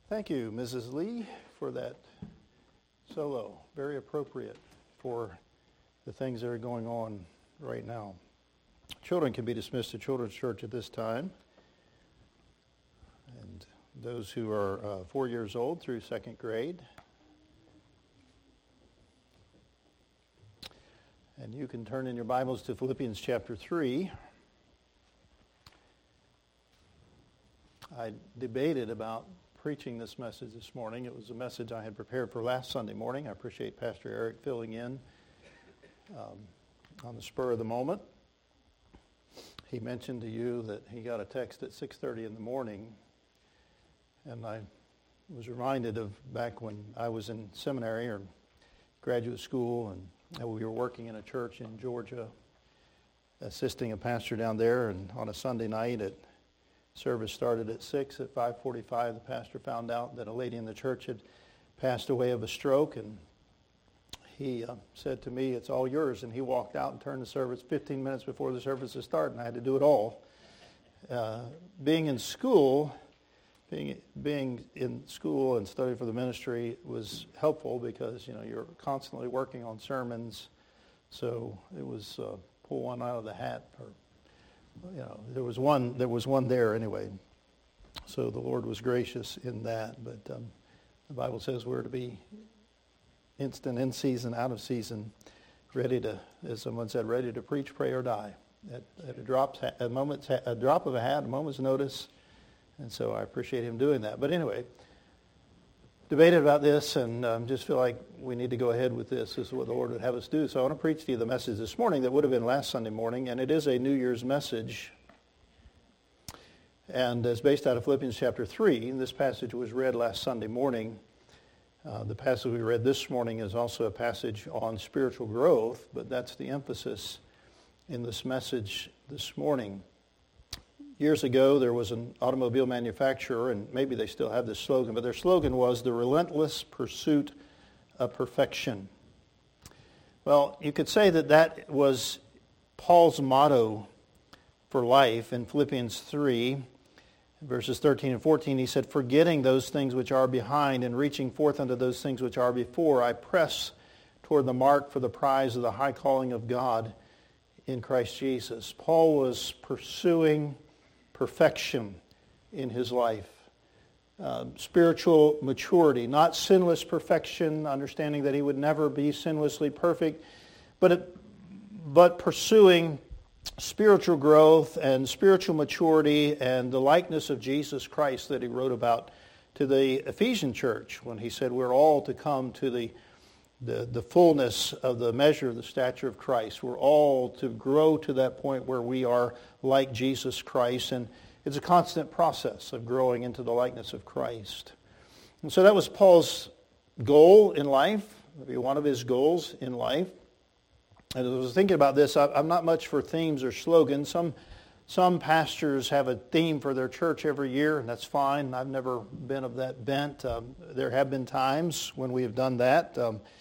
Thank you, Mrs. Lee, for that solo. Very appropriate for the things that are going on right now. Children can be dismissed to Children's Church at this time. And those who are 4 years old through second grade. And you can turn in your Bibles to Philippians chapter 3. I debated about preaching this message this morning. It was a message I had prepared for last Sunday morning. I appreciate Pastor Eric filling in on the spur of the moment. He mentioned to you that he got a text at 6:30 in the morning, and I was reminded of back when I was in seminary or graduate school, and we were working in a church in Georgia, assisting a pastor down there, and on a Sunday night service started at 6. At 5:45, the pastor found out that a lady in the church had passed away of a stroke, and he said to me, "It's all yours." And he walked out and turned the service 15 minutes before the service was started, and I had to do it all. Being in school and studying for the ministry was helpful because you're constantly working on sermons, so it was pull one out of the hat, or there was one there anyway. So the Lord was gracious in that. But the Bible says we're to be instant, in season, out of season, ready to, as someone said, ready to preach, pray, or die. At a drop of a hat, a moment's notice. And so I appreciate him doing that. But anyway, debated about this and just feel like we need to go ahead with this. This is what the Lord would have us do. So I want to preach to you the message this morning that would have been last Sunday morning, and it is a New Year's message. And it's based out of Philippians chapter 3. This passage was read last Sunday morning. The passage we read this morning is also a passage on spiritual growth, but that's the emphasis in this message this morning. Years ago, there was an automobile manufacturer, and maybe they still have this slogan, but their slogan was the relentless pursuit of perfection. Well, you could say that was Paul's motto for life in Philippians 3, verses 13 and 14. He said, "Forgetting those things which are behind and reaching forth unto those things which are before, I press toward the mark for the prize of the high calling of God in Christ Jesus." Paul was pursuing perfection in his life. Spiritual maturity, not sinless perfection, understanding that he would never be sinlessly perfect, but pursuing spiritual growth and spiritual maturity and the likeness of Jesus Christ that he wrote about to the Ephesian church when he said we're all to come to the fullness of the measure of the stature of Christ. We're all to grow to that point where we are like Jesus Christ, and it's a constant process of growing into the likeness of Christ. And so that was Paul's goal in life, maybe one of his goals in life. And as I was thinking about this, I'm not much for themes or slogans. Some pastors have a theme for their church every year, and that's fine. I've never been of that bent. There have been times when we have done that.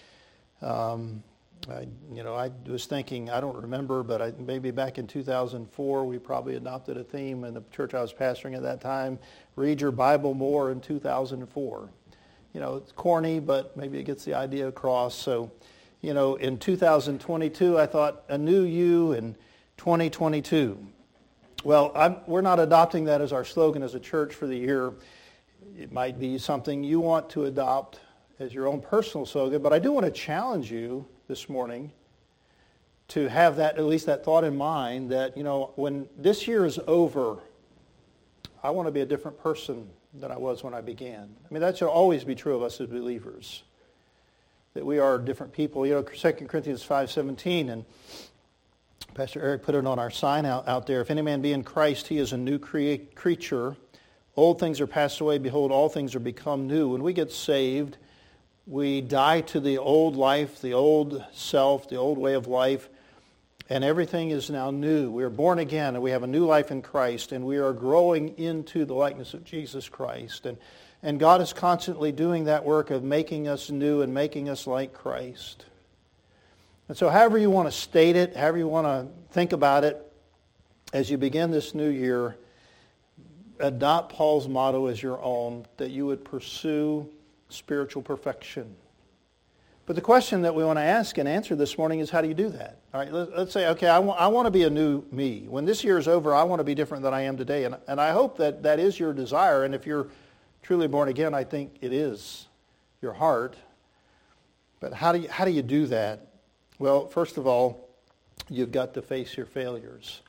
I was thinking, I don't remember, but maybe back in 2004, we probably adopted a theme in the church I was pastoring at that time, read your Bible more in 2004. It's corny, but maybe it gets the idea across. So, in 2022, I thought, a new you in 2022. Well, we're not adopting that as our slogan as a church for the year. It might be something you want to adopt as your own personal slogan, but I do want to challenge you this morning to have that, at least that thought in mind that, when this year is over, I want to be a different person than I was when I began. I mean, that should always be true of us as believers, that we are different people. 2 Corinthians 5:17, and Pastor Eric put it on our sign out there. If any man be in Christ, he is a new creature. Old things are passed away. Behold, all things are become new. When we get saved, we die to the old life, the old self, the old way of life, and everything is now new. We are born again, and we have a new life in Christ, and we are growing into the likeness of Jesus Christ. And God is constantly doing that work of making us new and making us like Christ. And so however you want to state it, however you want to think about it, as you begin this new year, adopt Paul's motto as your own, that you would pursue spiritual perfection. But the question that we want to ask and answer this morning is, how do you do that? All right, let's say, okay, I want to be a new me. When this year is over, I want to be different than I am today. And I hope that that is your desire. And if you're truly born again, I think it is your heart. But how do you do that? Well, first of all, you've got to face your failures.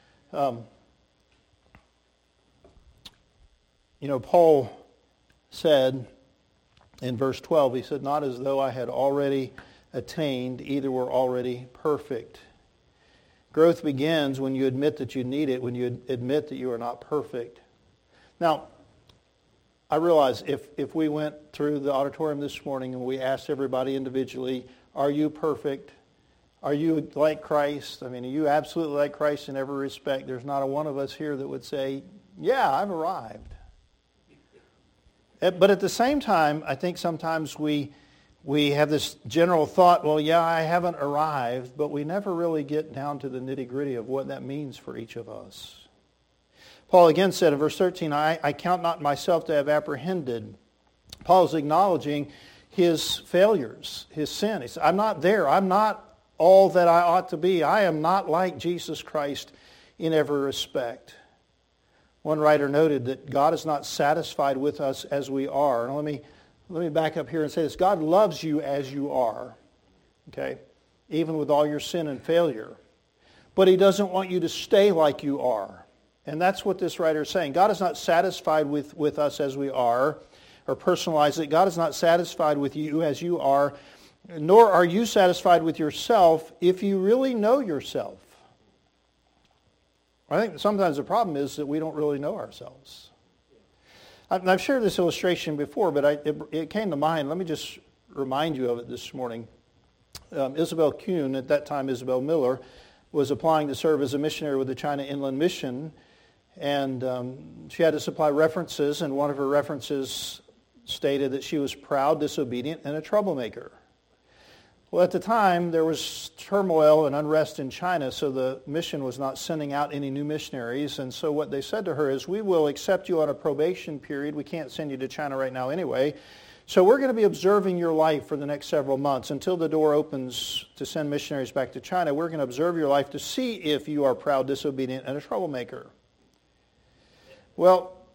Paul said in verse 12, he said, not as though I had already attained, either were already perfect. Growth begins when you admit that you need it, when you admit that you are not perfect. Now, I realize if we went through the auditorium this morning and we asked everybody individually, are you perfect? Are you like Christ? I mean, are you absolutely like Christ in every respect? There's not a one of us here that would say, yeah, I've arrived. But at the same time, I think sometimes we have this general thought, well, yeah, I haven't arrived, but we never really get down to the nitty-gritty of what that means for each of us. Paul again said in verse 13, I count not myself to have apprehended. Paul's acknowledging his failures, his sin. He said, I'm not there. I'm not all that I ought to be. I am not like Jesus Christ in every respect. One writer noted that God is not satisfied with us as we are. And let me back up here and say this. God loves you as you are, okay, even with all your sin and failure. But he doesn't want you to stay like you are. And that's what this writer is saying. God is not satisfied with us as we are, or personalize it. God is not satisfied with you as you are, nor are you satisfied with yourself if you really know yourself. I think sometimes the problem is that we don't really know ourselves. I've shared this illustration before, but it came to mind. Let me just remind you of it this morning. Isabel Kuhn, at that time Isabel Miller, was applying to serve as a missionary with the China Inland Mission, and she had to supply references, and one of her references stated that she was proud, disobedient, and a troublemaker. Well, at the time, there was turmoil and unrest in China, so the mission was not sending out any new missionaries. And so what they said to her is, we will accept you on a probation period. We can't send you to China right now anyway. So we're going to be observing your life for the next several months until the door opens to send missionaries back to China. We're going to observe your life to see if you are proud, disobedient, and a troublemaker. Well,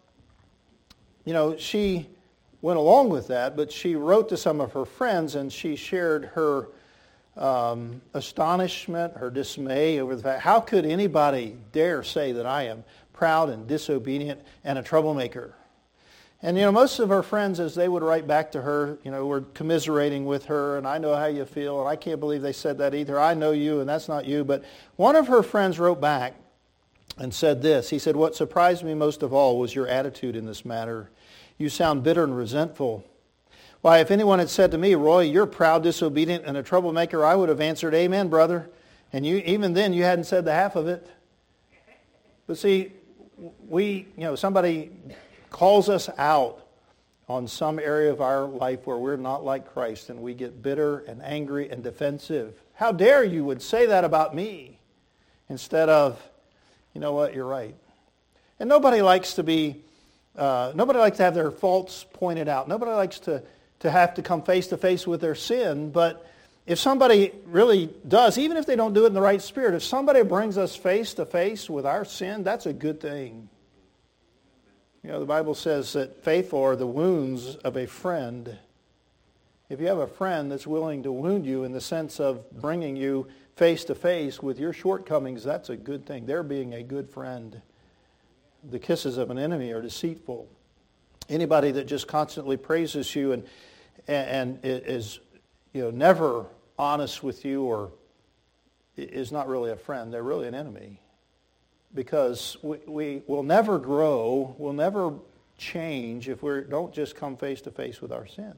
she went along with that, but she wrote to some of her friends and she shared her astonishment, her dismay over the fact, how could anybody dare say that I am proud and disobedient and a troublemaker? And most of her friends, as they would write back to her, were commiserating with her, and I know how you feel, and I can't believe they said that either. I know you, and that's not you. But one of her friends wrote back and said this. He said, what surprised me most of all was your attitude in this matter. You sound bitter and resentful. Why, if anyone had said to me, Roy, you're proud, disobedient, and a troublemaker, I would have answered, amen, brother. And even then, you hadn't said the half of it. But see, somebody calls us out on some area of our life where we're not like Christ, and we get bitter and angry and defensive. How dare you would say that about me? Instead of, you know what, you're right. And nobody likes to have their faults pointed out. Nobody likes to have to come face to face with their sin. But if somebody really does, even if they don't do it in the right spirit, if somebody brings us face to face with our sin, that's a good thing. The Bible says that faithful are the wounds of a friend. If you have a friend that's willing to wound you in the sense of bringing you face to face with your shortcomings, that's a good thing. They're being a good friend. The kisses of an enemy are deceitful. Anybody that just constantly praises you and is never honest with you or is not really a friend. They're really an enemy. Because we will never grow, we'll never change if we don't just come face to face with our sins.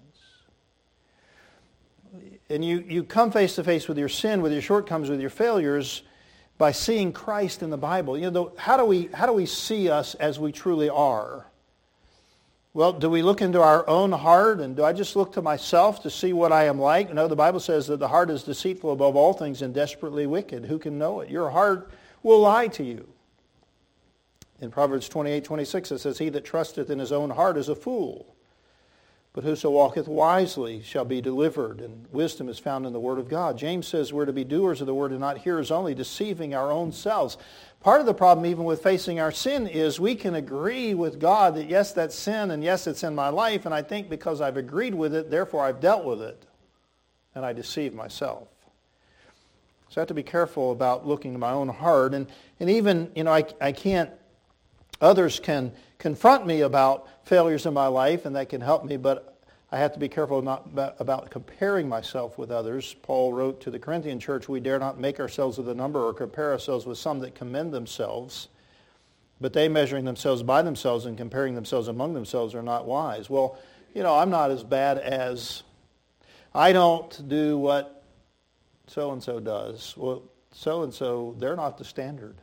And you come face to face with your sin, with your shortcomings, with your failures, by seeing Christ in the Bible. How do we see us as we truly are? Well, do we look into our own heart, and do I just look to myself to see what I am like? No, the Bible says that the heart is deceitful above all things and desperately wicked. Who can know it? Your heart will lie to you. In Proverbs 28:26 it says, "He that trusteth in his own heart is a fool. But whoso walketh wisely shall be delivered," and wisdom is found in the Word of God. James says we're to be doers of the Word and not hearers only, deceiving our own selves. Part of the problem even with facing our sin is we can agree with God that yes, that's sin, and yes, it's in my life, and I think because I've agreed with it, therefore I've dealt with it, and I deceive myself. So I have to be careful about looking to my own heart, and even, I can't, others can confront me about failures in my life, and that can help me, but I have to be careful not about comparing myself with others. Paul wrote to the Corinthian church, "We dare not make ourselves of the number or compare ourselves with some that commend themselves, but they measuring themselves by themselves and comparing themselves among themselves are not wise." Well, I'm not as bad as, I don't do what so-and-so does. Well, so-and-so, they're not the standard.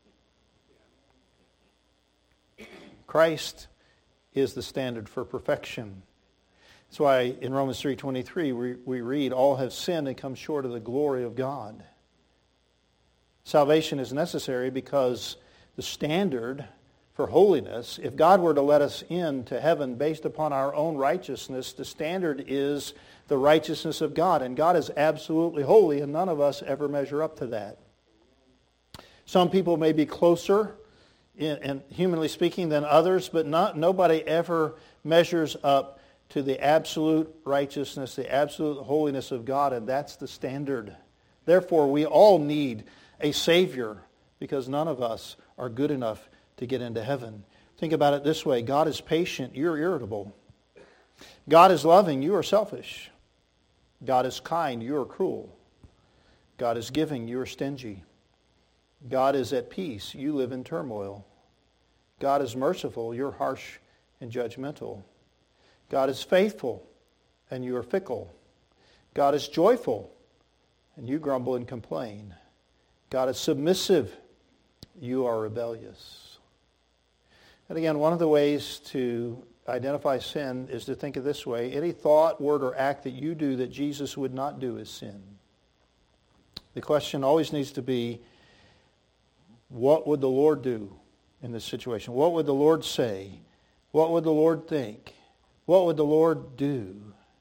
Christ is the standard for perfection. That's why in Romans 3:23 we read, "All have sinned and come short of the glory of God." Salvation is necessary because the standard for holiness, if God were to let us into heaven based upon our own righteousness, the standard is the righteousness of God. And God is absolutely holy, and none of us ever measure up to that. Some people may be closer, and humanly speaking, than others, but nobody ever measures up to the absolute righteousness, the absolute holiness of God, and that's the standard. Therefore, we all need a Savior because none of us are good enough to get into heaven. Think about it this way. God is patient, you're irritable. God is loving, you are selfish. God is kind, you are cruel. God is giving, you are stingy. God is at peace, you live in turmoil. God is merciful, you're harsh and judgmental. God is faithful, and you are fickle. God is joyful, and you grumble and complain. God is submissive, you are rebellious. And again, one of the ways to identify sin is to think of this way. Any thought, word, or act that you do that Jesus would not do is sin. The question always needs to be, what would the Lord do in this situation? What would the Lord say? What would the Lord think? What would the Lord do?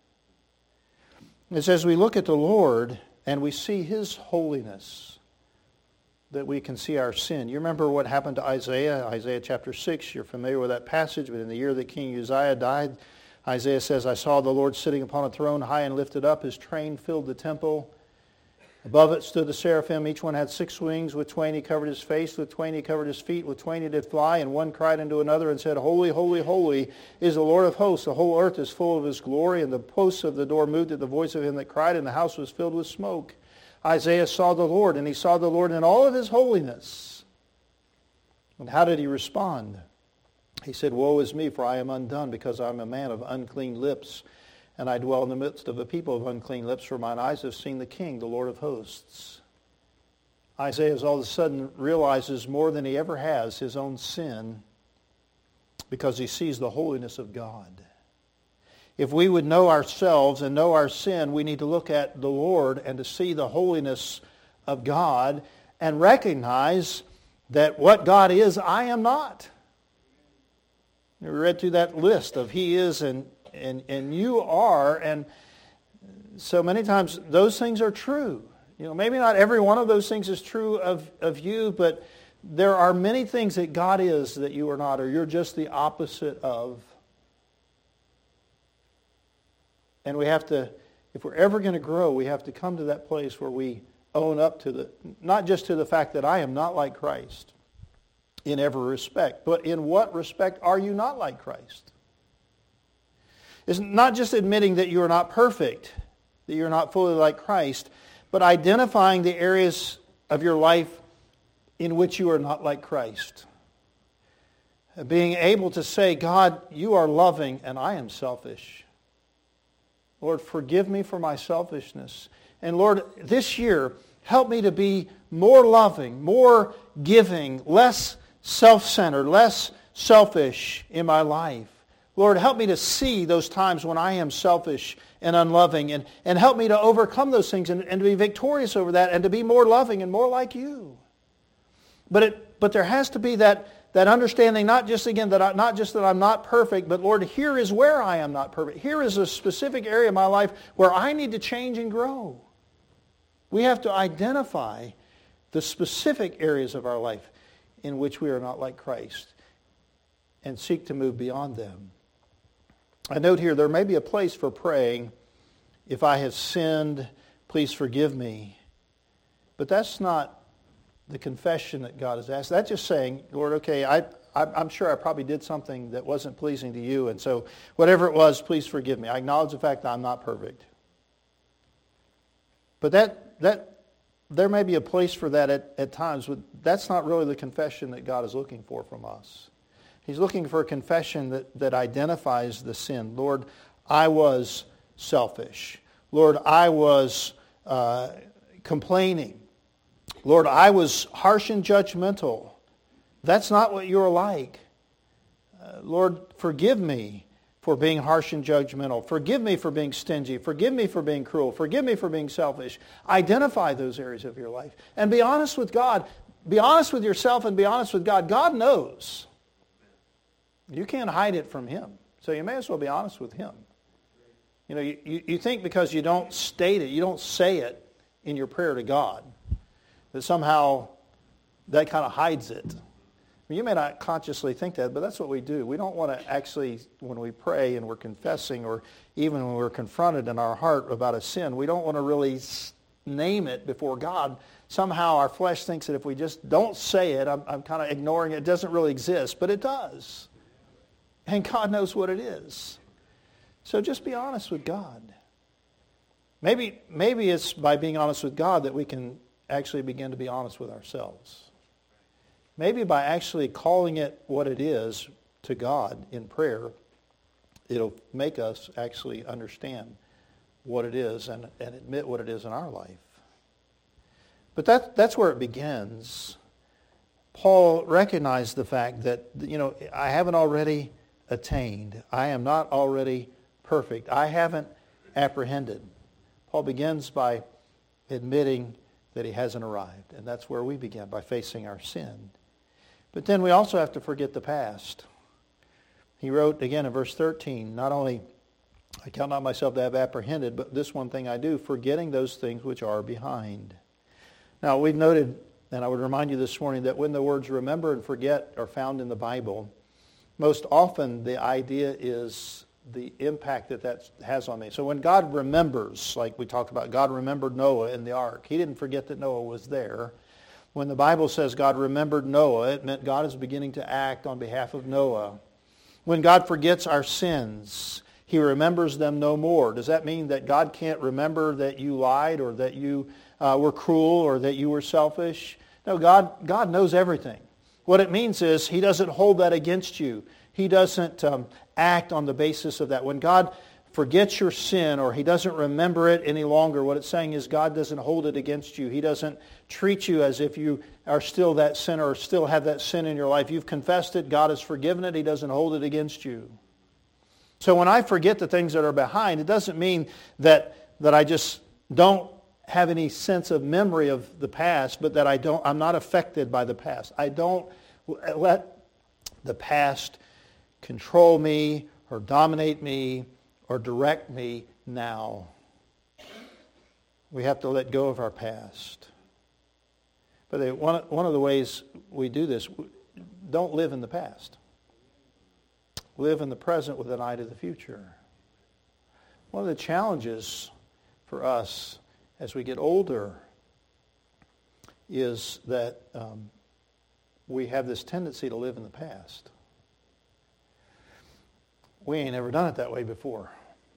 It's as we look at the Lord and we see His holiness that we can see our sin. You remember what happened to Isaiah? Isaiah chapter 6, you're familiar with that passage, but in the year that King Uzziah died, Isaiah says, "I saw the Lord sitting upon a throne high and lifted up. His train filled the temple. Above it stood the seraphim. Each one had 6 wings. With twain he covered his face. With twain he covered his feet. With twain he did fly. And one cried unto another and said, Holy, holy, holy is the Lord of hosts. The whole earth is full of His glory. And the posts of the door moved at the voice of him that cried, and the house was filled with smoke." Isaiah saw the Lord, and he saw the Lord in all of His holiness. And how did he respond? He said, "Woe is me, for I am undone, because I am a man of unclean lips. And I dwell in the midst of a people of unclean lips, for mine eyes have seen the King, the Lord of hosts." Isaiah all of a sudden realizes more than he ever has his own sin because he sees the holiness of God. If we would know ourselves and know our sin, we need to look at the Lord and to see the holiness of God and recognize that what God is, I am not. We read through that list of He is and you are, and so many times those things are true. Maybe not every one of those things is true of you, but there are many things that God is that you are not, or you're just the opposite of. And we have to, if we're ever going to grow, we have to come to that place where we own up to not just to the fact that I am not like Christ in every respect, but in what respect are you not like Christ? It's not just admitting that you are not perfect, that you're not fully like Christ, but identifying the areas of your life in which you are not like Christ. Being able to say, God, you are loving and I am selfish. Lord, forgive me for my selfishness. And Lord, this year, help me to be more loving, more giving, less self-centered, less selfish in my life. Lord, help me to see those times when I am selfish and unloving, and help me to overcome those things and to be victorious over that and to be more loving and more like you. But there has to be that That understanding, not just that I'm not perfect, but Lord, here is where I am not perfect. Here is a specific area of my life where I need to change and grow. We have to identify the specific areas of our life in which we are not like Christ and seek to move beyond them. I note here, there may be a place for praying, if I have sinned, please forgive me. But that's not the confession that God has asked. That's just saying, Lord, okay, I'm sure I probably did something that wasn't pleasing to you, and so whatever it was, please forgive me. I acknowledge the fact that I'm not perfect. But that there may be a place for that at times, but that's not really the confession that God is looking for from us. He's looking for a confession that identifies the sin. Lord, I was selfish. Lord, I was complaining. Lord, I was harsh and judgmental. That's not what you're like. Lord, forgive me for being harsh and judgmental. Forgive me for being stingy. Forgive me for being cruel. Forgive me for being selfish. Identify those areas of your life. And be honest with God. Be honest with yourself and be honest with God. God knows. You can't hide it from Him. So you may as well be honest with Him. You know, you think because you don't state it, you don't say it in your prayer to God, that somehow that kind of hides it. You may not consciously think that, but that's what we do. We don't want to actually, when we pray and we're confessing, or even when we're confronted in our heart about a sin, we don't want to really name it before God. Somehow our flesh thinks that if we just don't say it, I'm kind of ignoring it. It doesn't really exist, but it does. And God knows what it is. So just be honest with God. Maybe it's by being honest with God that we can actually begin to be honest with ourselves. Maybe by actually calling it what it is to God in prayer, it'll make us actually understand what it is and admit what it is in our life. But that's where it begins. Paul recognized the fact that, I haven't already attained. I am not already perfect. I haven't apprehended. Paul begins by admitting that he hasn't arrived. And that's where we begin, by facing our sin. But then we also have to forget the past. He wrote again in verse 13, not only I count not myself to have apprehended, but this one thing I do, forgetting those things which are behind. Now we've noted, and I would remind you this morning, that when the words remember and forget are found in the Bible, most often the idea is the impact that has on me. So when God remembers, like we talked about, God remembered Noah in the ark. He didn't forget that Noah was there. When the Bible says God remembered Noah, it meant God is beginning to act on behalf of Noah. When God forgets our sins, He remembers them no more. Does that mean that God can't remember that you lied or that you were cruel or that you were selfish? No, God knows everything. What it means is He doesn't hold that against you. He doesn't act on the basis of that. When God forgets your sin or He doesn't remember it any longer, what it's saying is God doesn't hold it against you. He doesn't treat you as if you are still that sinner or still have that sin in your life. You've confessed it. God has forgiven it. He doesn't hold it against you. So when I forget the things that are behind, it doesn't mean that I just don't have any sense of memory of the past, but that I'm not affected by the past. I don't let the past control me or dominate me or direct me now. We have to let go of our past. But one of the ways we do this, don't live in the past. Live in the present with an eye to the future. One of the challenges for us as we get older is that we have this tendency to live in the past. We ain't ever done it that way before.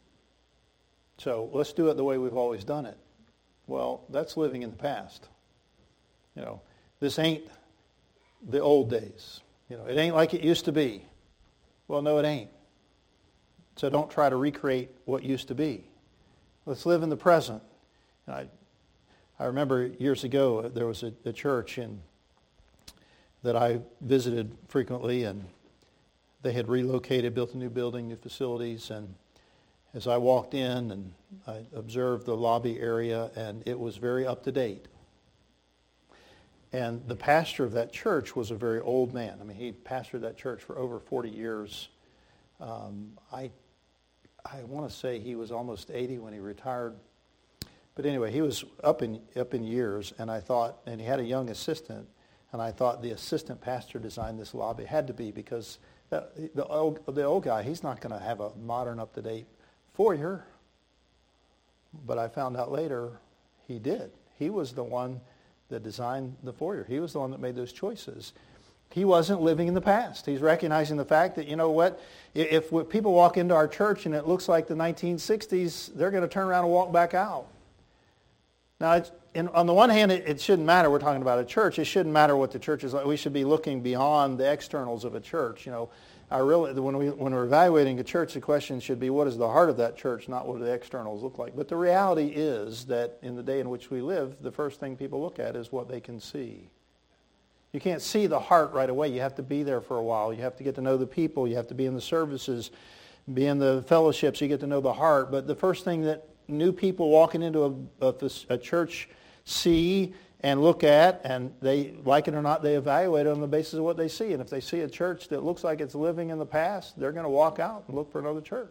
So let's do it the way we've always done it. Well, that's living in the past. This ain't the old days. It ain't like it used to be. Well, no, it ain't. So don't try to recreate what used to be. Let's live in the present. I remember years ago there was a church that I visited frequently, and they had relocated, built a new building, new facilities, and as I walked in and I observed the lobby area, and it was very up to date. And the pastor of that church was a very old man. I mean, he pastored that church for over 40 years. I want to say he was almost 80 when he retired. But anyway, he was up in years, and I thought, and he had a young assistant, and I thought the assistant pastor designed this lobby. It had to be, because the old guy, he's not going to have a modern, up-to-date foyer. But I found out later he did. He was the one that designed the foyer. He was the one that made those choices. He wasn't living in the past. He's recognizing the fact that, you know what, if people walk into our church and it looks like the 1960s, they're going to turn around and walk back out. Now, on the one hand, it shouldn't matter. We're talking about a church. It shouldn't matter what the church is like. We should be looking beyond the externals of a church. You know, when we're evaluating a church, the question should be, what is the heart of that church, not what do the externals look like. But the reality is that in the day in which we live, the first thing people look at is what they can see. You can't see the heart right away. You have to be there for a while. You have to get to know the people. You have to be in the services, be in the fellowships. You get to know the heart. But the first thing that new people walking into a church see and look at, and they, like it or not, they evaluate it on the basis of what they see. And if they see a church that looks like it's living in the past, they're going to walk out and look for another church.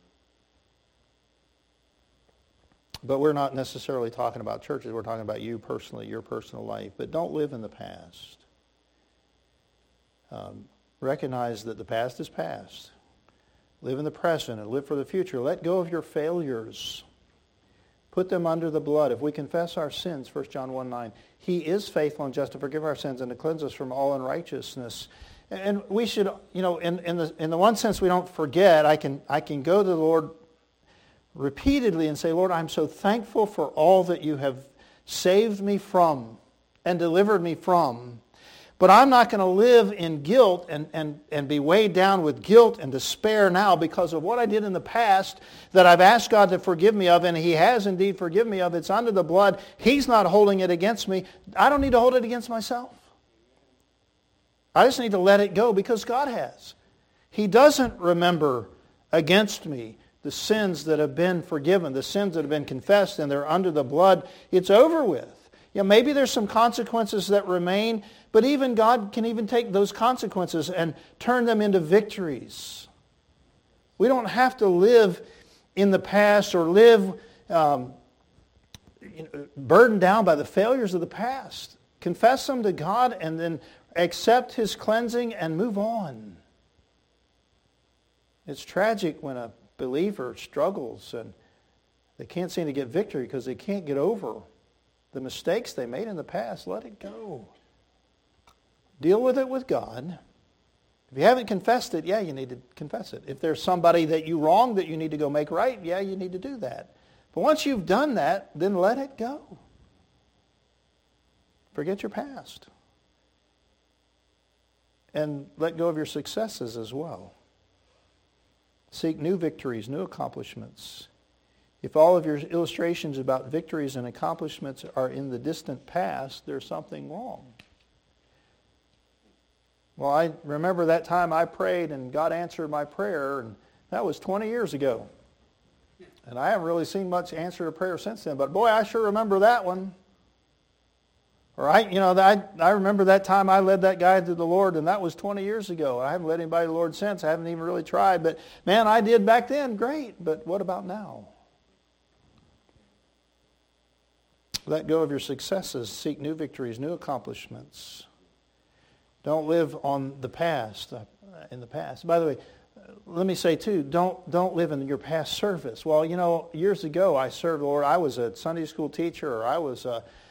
But we're not necessarily talking about churches. We're talking about you personally, your personal life. But don't live in the past. Recognize that the past is past. Live in the present and live for the future. Let go of your failures. Put them under the blood. If we confess our sins, 1 John 1:9, He is faithful and just to forgive our sins and to cleanse us from all unrighteousness. And we should, you know, in the one sense we don't forget. I can go to the Lord repeatedly and say, Lord, I'm so thankful for all that you have saved me from and delivered me from. But I'm not going to live in guilt and be weighed down with guilt and despair now because of what I did in the past that I've asked God to forgive me of, and He has indeed forgiven me of. It's under the blood. He's not holding it against me. I don't need to hold it against myself. I just need to let it go because God has. He doesn't remember against me the sins that have been forgiven, the sins that have been confessed, and they're under the blood. It's over with. Yeah, maybe there's some consequences that remain, but even God can even take those consequences and turn them into victories. We don't have to live in the past or live burdened down by the failures of the past. Confess them to God and then accept His cleansing and move on. It's tragic when a believer struggles and they can't seem to get victory because they can't get over the mistakes they made in the past. Let it go. Deal with it with God. If you haven't confessed it, yeah, you need to confess it. If there's somebody that you wronged that you need to go make right, yeah, you need to do that. But once you've done that, then let it go. Forget your past. And let go of your successes as well. Seek new victories, new accomplishments. If all of your illustrations about victories and accomplishments are in the distant past, there's something wrong. Well, I remember that time I prayed and God answered my prayer, and that was 20 years ago. And I haven't really seen much answer to prayer since then, but boy, I sure remember that one. All right, you know, I remember that time I led that guy to the Lord, and that was 20 years ago. I haven't led anybody to the Lord since. I haven't even really tried, but man, I did back then. Great, but what about now? Let go of your successes. Seek new victories, new accomplishments. Don't live on the past, in the past. By the way, let me say too, don't live in your past service. Well, you know, years ago I served the Lord. I was a Sunday school teacher, or I was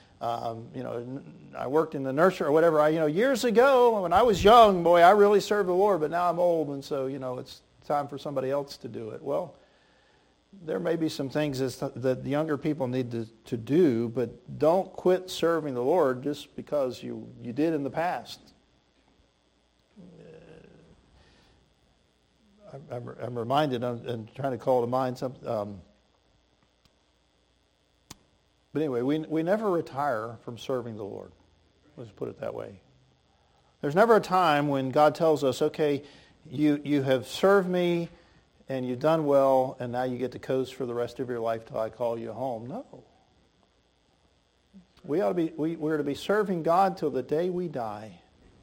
I worked in the nursery or whatever. Years ago when I was young, boy, I really served the Lord, but now I'm old, and so, it's time for somebody else to do it. Well, there may be some things that the younger people need to do, but don't quit serving the Lord just because you did in the past. I'm reminded, I'm trying to call to mind something. But anyway, we never retire from serving the Lord. Let's put it that way. There's never a time when God tells us, okay, you have served me and you've done well, and now you get to coast for the rest of your life till I call you home. No. We're to be serving God till the day we die.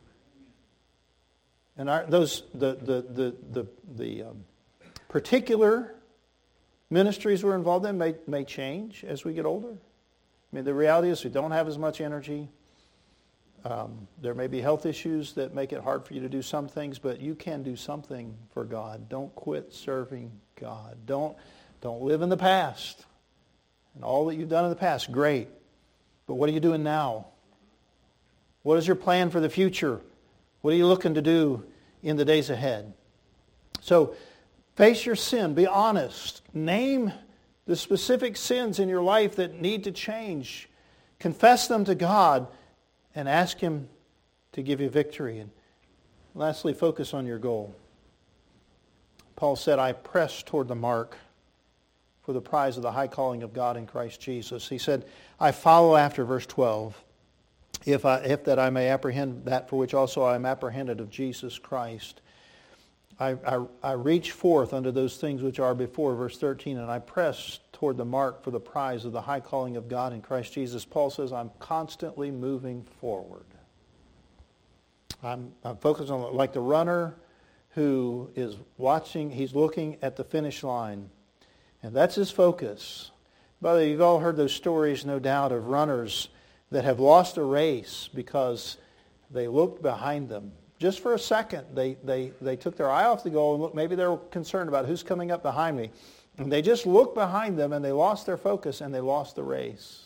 And the particular ministries we're involved in may change as we get older. I mean, the reality is we don't have as much energy. There may be health issues that make it hard for you to do some things, but you can do something for God. Don't quit serving God. Don't live in the past. And all that you've done in the past, great. But what are you doing now? What is your plan for the future? What are you looking to do in the days ahead? So face your sin. Be honest. Name the specific sins in your life that need to change. Confess them to God and ask Him to give you victory. And lastly, focus on your goal. Paul said, I press toward the mark for the prize of the high calling of God in Christ Jesus. He said, I follow after, verse 12, if that I may apprehend that for which also I am apprehended of Jesus Christ. I reach forth unto those things which are before, verse 13, and I press toward the mark for the prize of the high calling of God in Christ Jesus. Paul says, I'm constantly moving forward. I'm focused on, like the runner who is watching, he's looking at the finish line. And that's his focus. By the way, you've all heard those stories, no doubt, of runners that have lost a race because they looked behind them. Just for a second, they took their eye off the goal and looked, maybe they were concerned about who's coming up behind me. And they just looked behind them and they lost their focus and they lost the race.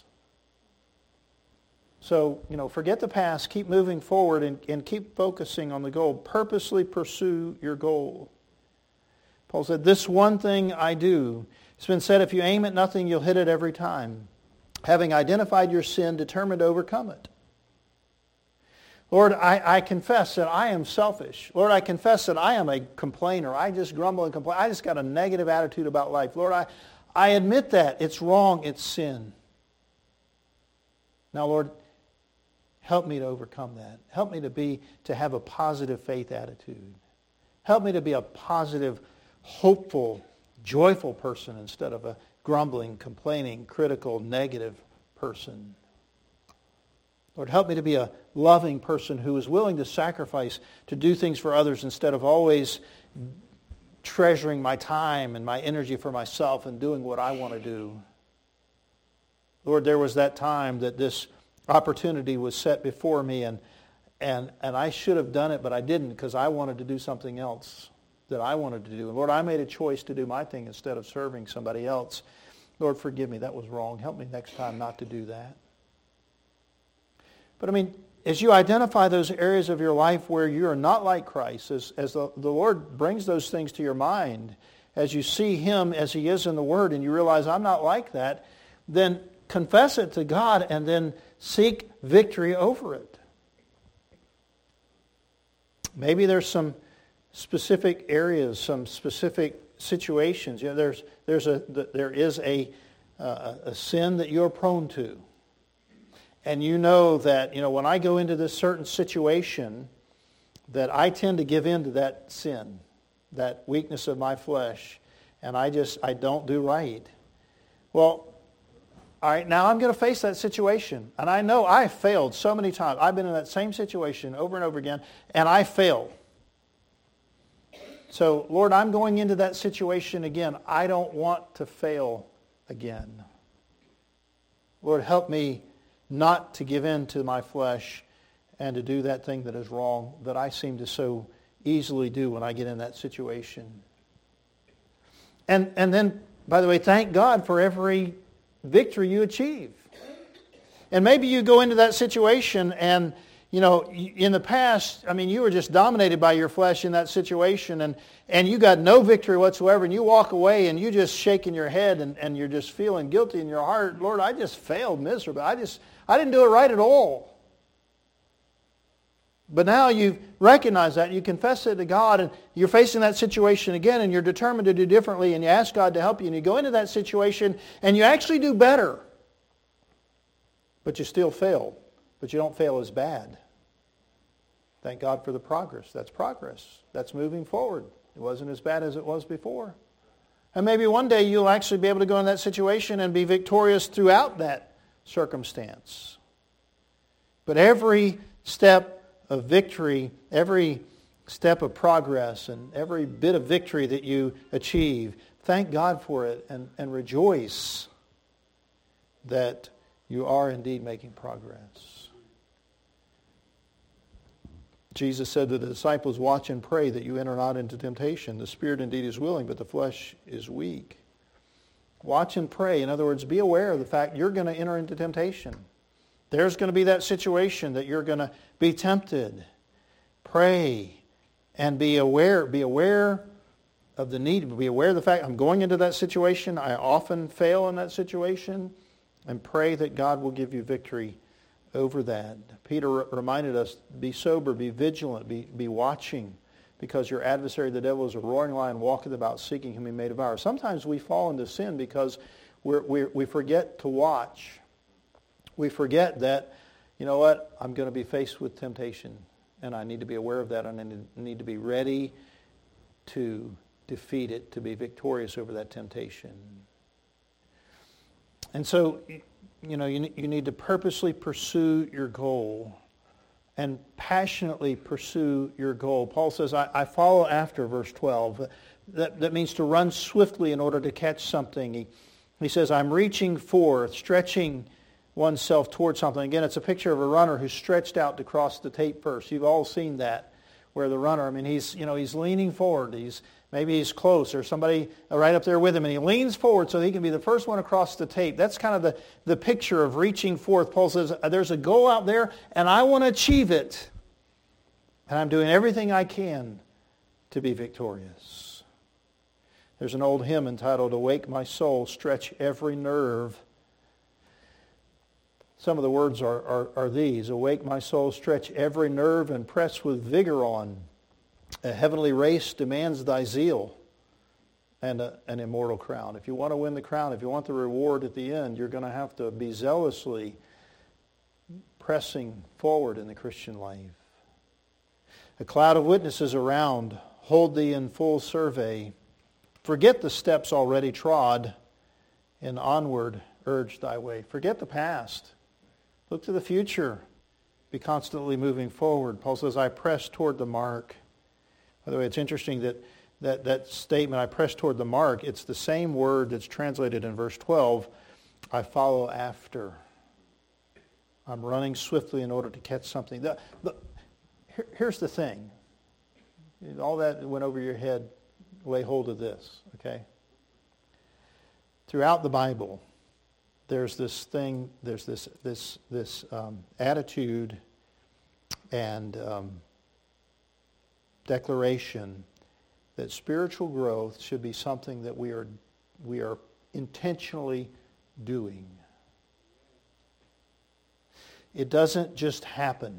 So, forget the past, keep moving forward and keep focusing on the goal. Purposely pursue your goal. Paul said, this one thing I do. It's been said, if you aim at nothing, you'll hit it every time. Having identified your sin, determined to overcome it. Lord, I confess that I am selfish. Lord, I confess that I am a complainer. I just grumble and complain. I just got a negative attitude about life. Lord, I admit that. It's wrong. It's sin. Now, Lord, help me to overcome that. Help me to have a positive faith attitude. Help me to be a positive, hopeful, joyful person instead of a grumbling, complaining, critical, negative person. Lord, help me to be a loving person who is willing to sacrifice to do things for others instead of always treasuring my time and my energy for myself and doing what I want to do. Lord, there was that time that this opportunity was set before me and I should have done it, but I didn't because I wanted to do something else that I wanted to do. And Lord, I made a choice to do my thing instead of serving somebody else. Lord, forgive me. That was wrong. Help me next time not to do that. But as you identify those areas of your life where you are not like Christ, as the Lord brings those things to your mind, as you see Him as He is in the Word and you realize I'm not like that, then confess it to God and then seek victory over it. Maybe there's some specific areas, some specific situations. There is a sin that you're prone to. And you know that, when I go into this certain situation, that I tend to give in to that sin, that weakness of my flesh, and I don't do right. Well, all right, now I'm going to face that situation. And I know I failed so many times. I've been in that same situation over and over again, and I fail. So, Lord, I'm going into that situation again. I don't want to fail again. Lord, help me not to give in to my flesh and to do that thing that is wrong that I seem to so easily do when I get in that situation. And then, by the way, thank God for every victory you achieve. And maybe you go into that situation and, in the past, you were just dominated by your flesh in that situation and you got no victory whatsoever and you walk away and you just shaking your head and you're just feeling guilty in your heart. Lord, I just failed miserably. I didn't do it right at all. But now you recognize that, you confess it to God, and you're facing that situation again, and you're determined to do differently, and you ask God to help you, and you go into that situation, and you actually do better. But you still fail. But you don't fail as bad. Thank God for the progress. That's progress. That's moving forward. It wasn't as bad as it was before. And maybe one day you'll actually be able to go in that situation and be victorious throughout that circumstance. But every step of victory, every step of progress, and every bit of victory that you achieve, thank God for it and rejoice that you are indeed making progress. Jesus said to the disciples, watch and pray that you enter not into temptation. The spirit indeed is willing, but the flesh is weak. Watch and pray. In other words, be aware of the fact you're going to enter into temptation. There's going to be that situation that you're going to be tempted. Pray and be aware of the need. Be aware of the fact I'm going into that situation. I often fail in that situation. And pray that God will give you victory over that. Peter reminded us, be sober, be vigilant, be watching, because your adversary, the devil, is a roaring lion, walketh about seeking whom he may devour. Sometimes we fall into sin because we forget to watch. We forget that, you know what, I'm going to be faced with temptation, and I need to be aware of that, and I need to be ready to defeat it, to be victorious over that temptation. And so, you need to purposely pursue your goal and passionately pursue your goal. Paul says, I follow after, verse 12. That means to run swiftly in order to catch something. He says, I'm reaching forth, stretching oneself towards something. Again, it's a picture of a runner who's stretched out to cross the tape first. You've all seen that, where the runner, he's leaning forward. Maybe he's close, or somebody right up there with him, and he leans forward so he can be the first one across the tape. That's kind of the picture of reaching forth. Paul says, there's a goal out there, and I want to achieve it. And I'm doing everything I can to be victorious. There's an old hymn entitled, Awake My Soul, Stretch Every Nerve. Some of the words are these. Awake my soul, stretch every nerve, and press with vigor on. A heavenly race demands thy zeal and an immortal crown. If you want to win the crown, if you want the reward at the end, you're going to have to be zealously pressing forward in the Christian life. A cloud of witnesses around, hold thee in full survey. Forget the steps already trod, and onward urge thy way. Forget the past. Look to the future. Be constantly moving forward. Paul says, I press toward the mark. By the way, it's interesting that statement, I press toward the mark, it's the same word that's translated in verse 12, I follow after. I'm running swiftly in order to catch something. Here's the thing. All that went over your head, lay hold of this, okay? Throughout the Bible, there's this thing, there's this attitude and declaration that spiritual growth should be something that we are intentionally doing. It doesn't just happen.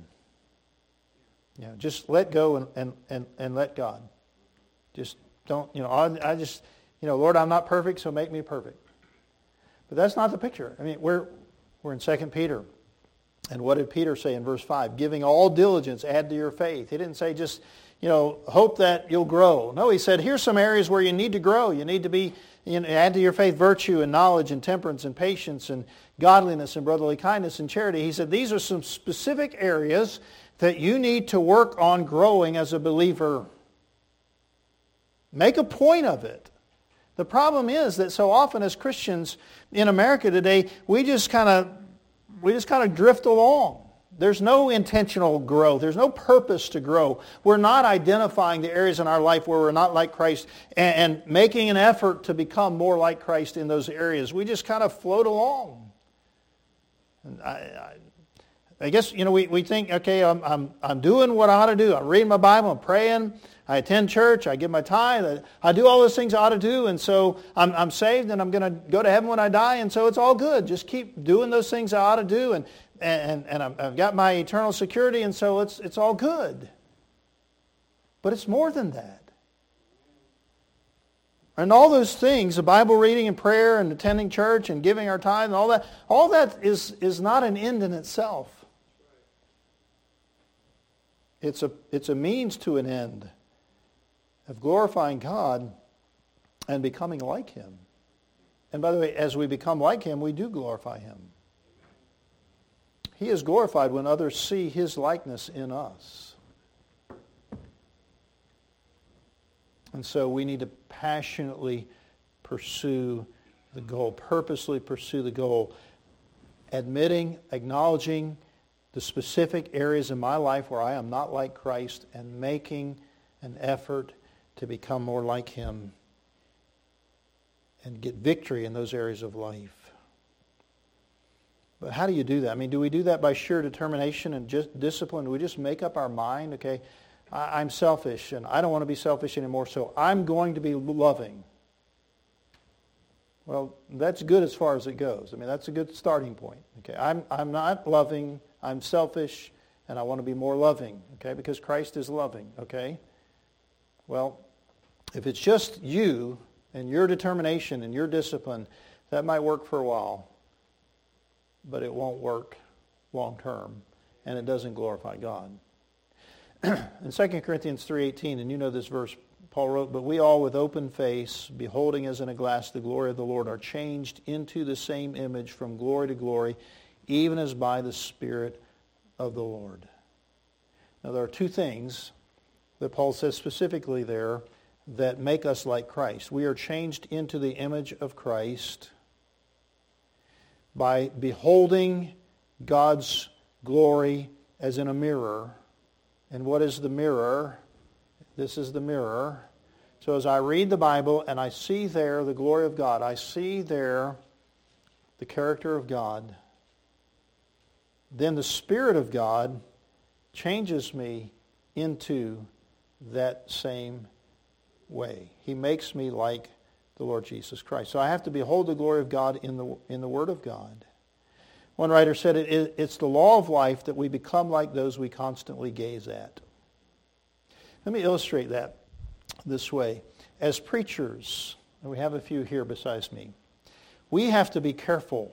Just let go and let God. Just don't, Lord, I'm not perfect, so make me perfect. But that's not the picture. We're in 2 Peter. And what did Peter say in verse 5? Giving all diligence, add to your faith. He didn't say just, hope that you'll grow. No, he said, here's some areas where you need to grow. You need to be, add to your faith virtue and knowledge and temperance and patience and godliness and brotherly kindness and charity. He said, these are some specific areas that you need to work on growing as a believer. Make a point of it. The problem is that so often as Christians in America today, we just kind of drift along. There's no intentional growth. There's no purpose to grow. We're not identifying the areas in our life where we're not like Christ and making an effort to become more like Christ in those areas. We just kind of float along. And I guess, we think, okay, I'm doing what I ought to do. I'm reading my Bible, I'm praying, I attend church, I give my tithe, I do all those things I ought to do, and so I'm saved and I'm going to go to heaven when I die, and so it's all good. Just keep doing those things I ought to do, and I've got my eternal security, and so it's all good. But it's more than that. And all those things, the Bible reading and prayer and attending church and giving our tithe and all that is not an end in itself. It's a means to an end of glorifying God and becoming like Him. And by the way, as we become like Him, we do glorify Him. He is glorified when others see His likeness in us. And so we need to passionately pursue the goal, purposely pursue the goal, admitting, acknowledging the specific areas in my life where I am not like Christ and making an effort to become more like Him and get victory in those areas of life. But how do you do that? I mean, do we do that by sheer determination and just discipline? Do we just make up our mind, okay, I'm selfish and I don't want to be selfish anymore, so I'm going to be loving? Well, that's good as far as it goes. I mean, that's a good starting point. Okay, I'm not loving, I'm selfish, and I want to be more loving, okay, because Christ is loving, okay? Well, if it's just you and your determination and your discipline, that might work for a while, but it won't work long term, and it doesn't glorify God. In 2 Corinthians 3:18, and you know this verse, Paul wrote, "But we all with open face, beholding as in a glass the glory of the Lord, are changed into the same image from glory to glory, even as by the Spirit of the Lord." Now there are two things that Paul says specifically there that make us like Christ. We are changed into the image of Christ by beholding God's glory as in a mirror. And what is the mirror? This is the mirror. So as I read the Bible and I see there the glory of God, I see there the character of God, then the Spirit of God changes me into that same way. He makes me like the Lord Jesus Christ. So I have to behold the glory of God in the Word of God. One writer said it's the law of life that we become like those we constantly gaze at. Let me illustrate that this way. As preachers, and we have a few here besides me, we have to be careful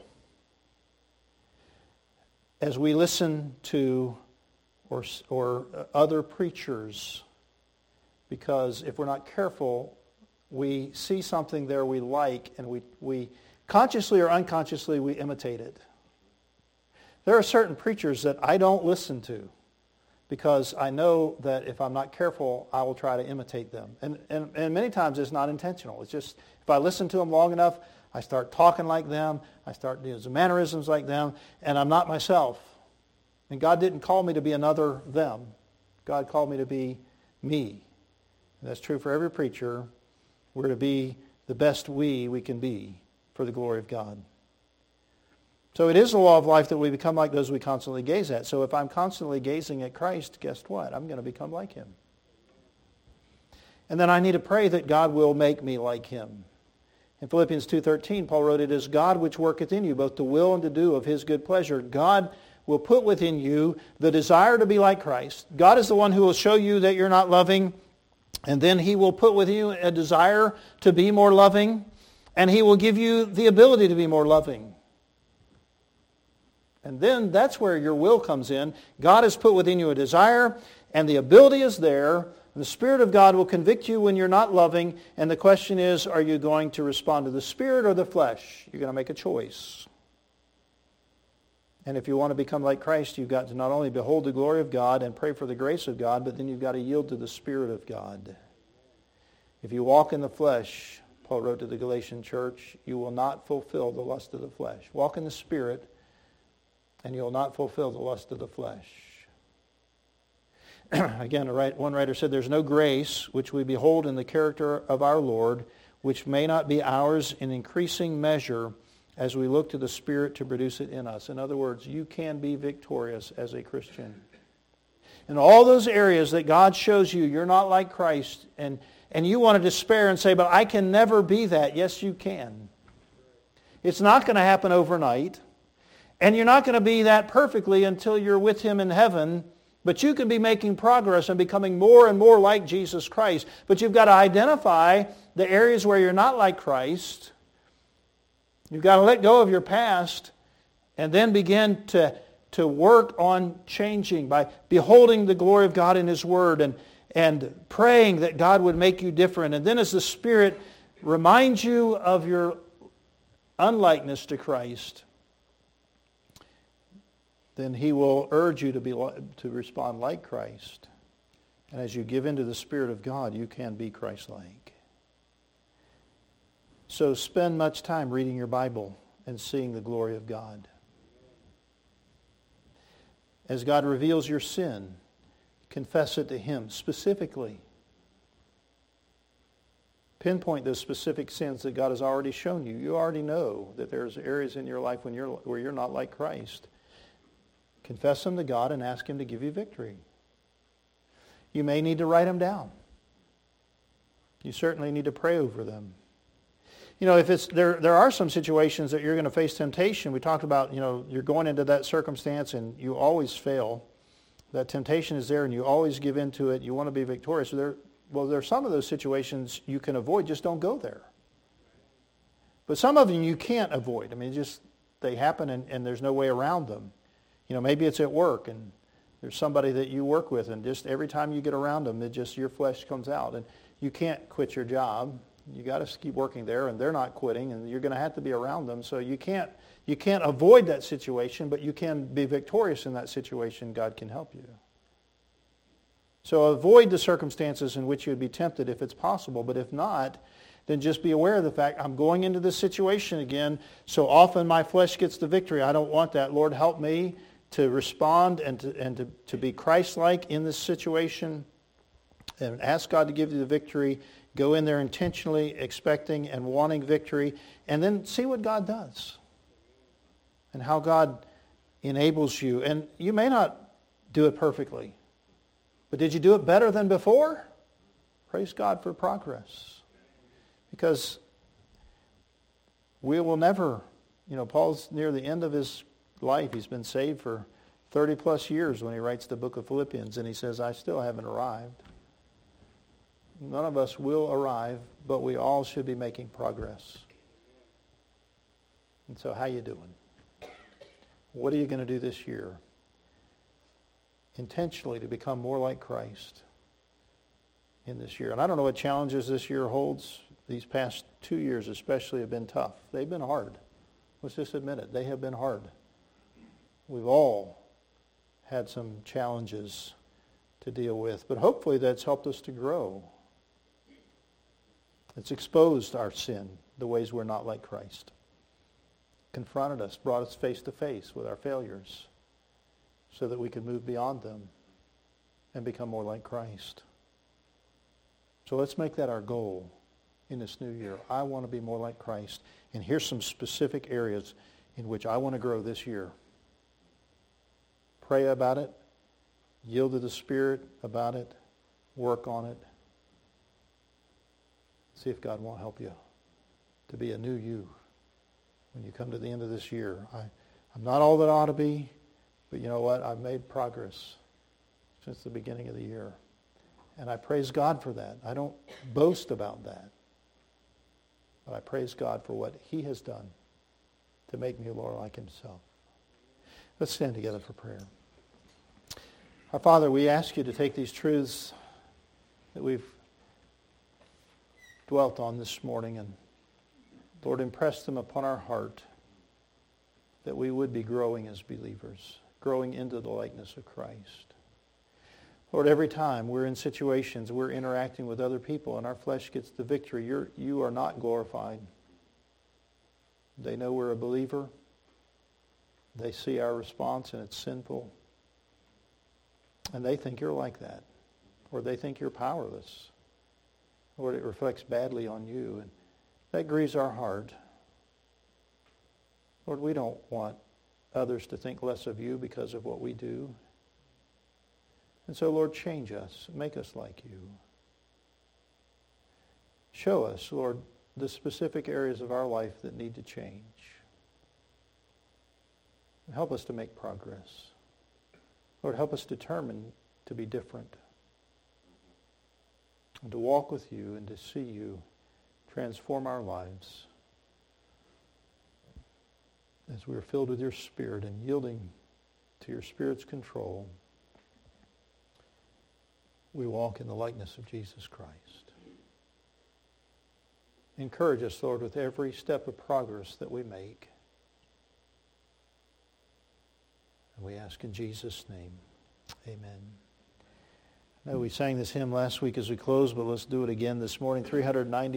as we listen to or other preachers, because if we're not careful, we see something there we like, and we consciously or unconsciously we imitate it. There are certain preachers that I don't listen to because I know that if I'm not careful, I will try to imitate them. And many times it's not intentional. It's just if I listen to them long enough, I start talking like them, I start doing some mannerisms like them, and I'm not myself. And God didn't call me to be another them. God called me to be me. And that's true for every preacher. We're to be the best we can be for the glory of God. So it is the law of life that we become like those we constantly gaze at. So if I'm constantly gazing at Christ, guess what? I'm going to become like Him. And then I need to pray that God will make me like Him. In Philippians 2:13, Paul wrote, "It is God which worketh in you, both to will and to do of His good pleasure." God will put within you the desire to be like Christ. God is the one who will show you that you're not loving, and then He will put within you a desire to be more loving, and He will give you the ability to be more loving. And then that's where your will comes in. God has put within you a desire, and the ability is there. The Spirit of God will convict you when you're not loving, and the question is, are you going to respond to the Spirit or the flesh? You're going to make a choice. And if you want to become like Christ, you've got to not only behold the glory of God and pray for the grace of God, but then you've got to yield to the Spirit of God. If you walk in the flesh, Paul wrote to the Galatian church, you will not fulfill the lust of the flesh. Walk in the Spirit, and you will not fulfill the lust of the flesh. Again, one writer said, "There's no grace which we behold in the character of our Lord, which may not be ours in increasing measure as we look to the Spirit to produce it in us." In other words, you can be victorious as a Christian. In all those areas that God shows you you're not like Christ, and you want to despair and say, "But I can never be that." Yes, you can. It's not going to happen overnight. And you're not going to be that perfectly until you're with Him in heaven. But you can be making progress and becoming more and more like Jesus Christ. But you've got to identify the areas where you're not like Christ. You've got to let go of your past and then begin to work on changing by beholding the glory of God in His Word and praying that God would make you different. And then as the Spirit reminds you of your unlikeness to Christ, then He will urge you to respond like Christ. And as you give into the Spirit of God, you can be Christ-like. So spend much time reading your Bible and seeing the glory of God. As God reveals your sin, confess it to Him specifically. Pinpoint those specific sins that God has already shown you. You already know that there's areas in your life where you're not like Christ. Confess them to God and ask Him to give you victory. You may need to write them down. You certainly need to pray over them. You know, if it's there are some situations that you're going to face temptation. We talked about, you're going into that circumstance and you always fail. That temptation is there and you always give in to it. You want to be victorious. There are some of those situations you can avoid. Just don't go there. But some of them you can't avoid. I mean, they happen and there's no way around them. Maybe it's at work and there's somebody that you work with and just every time you get around them, your flesh comes out. And you can't quit your job. You got to keep working there and they're not quitting and you're going to have to be around them. So you can't avoid that situation, but you can be victorious in that situation. God can help you. So avoid the circumstances in which you would be tempted if it's possible. But if not, then just be aware of the fact, I'm going into this situation again. So often my flesh gets the victory. I don't want that. Lord, help me to respond and to be Christ-like in this situation and ask God to give you the victory. Go in there intentionally expecting and wanting victory, and then see what God does and how God enables you. And you may not do it perfectly, but did you do it better than before? Praise God for progress. Because we will never, Paul's near the end of his life. He's been saved for 30 plus years when he writes the book of Philippians, and he says, I still haven't arrived. None of us will arrive, but we all should be making progress. And so how you doing? What are you going to do this year? Intentionally to become more like Christ in this year. And I don't know what challenges this year holds. These past 2 years especially have been tough. They've been hard. Let's just admit it. They have been hard. We've all had some challenges to deal with. But hopefully that's helped us to grow. It's exposed our sin, the ways we're not like Christ. Confronted us, brought us face to face with our failures so that we could move beyond them and become more like Christ. So let's make that our goal in this new year. I want to be more like Christ. And here's some specific areas in which I want to grow this year. Pray about it. Yield to the Spirit about it. Work on it. See if God won't help you to be a new you when you come to the end of this year. I'm not all that I ought to be, but you know what? I've made progress since the beginning of the year. And I praise God for that. I don't boast about that. But I praise God for what He has done to make me more like Himself. Let's stand together for prayer. Our Father, we ask you to take these truths that we've dwelt on this morning and, Lord, impress them upon our heart that we would be growing as believers, growing into the likeness of Christ. Lord, every time we're in situations, we're interacting with other people and our flesh gets the victory, you are not glorified. They know we're a believer. They see our response and it's sinful. And they think you're like that. Or they think you're powerless. Or it reflects badly on you. And that grieves our heart. Lord, we don't want others to think less of you because of what we do. And so, Lord, change us. Make us like you. Show us, Lord, the specific areas of our life that need to change. Help us to make progress. Lord, help us determine to be different. And to walk with you and to see you transform our lives as we are filled with your Spirit and yielding to your Spirit's control. We walk in the likeness of Jesus Christ. Encourage us, Lord, with every step of progress that we make. We ask in Jesus' name. Amen. I know we sang this hymn last week as we closed, but let's do it again this morning. 390.